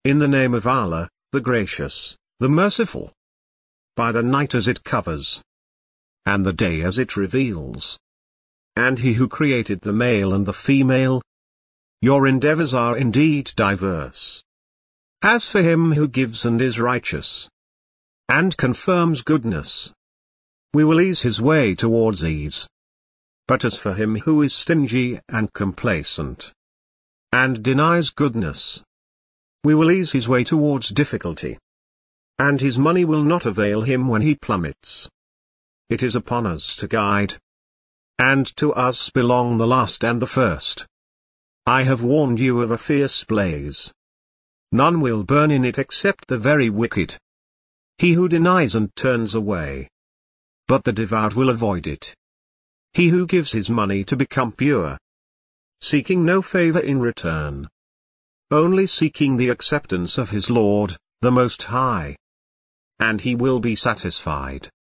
In the name of Allah, the Gracious, the Merciful. By the night as it covers, and the day as it reveals. And He who created the male and the female. Your endeavors are indeed diverse. As for him who gives and is righteous, and confirms goodness, we will ease his way towards ease. But as for him who is stingy and complacent, and denies goodness, we will ease his way towards difficulty. And his money will not avail him when he plummets. It is upon us to guide. And to us belong the last and the first. I have warned you of a fierce blaze. None will burn in it except the very wicked. He who denies and turns away. But the devout will avoid it. He who gives his money to become pure, seeking no favor in return, only seeking the acceptance of his Lord, the Most High. And he will be satisfied.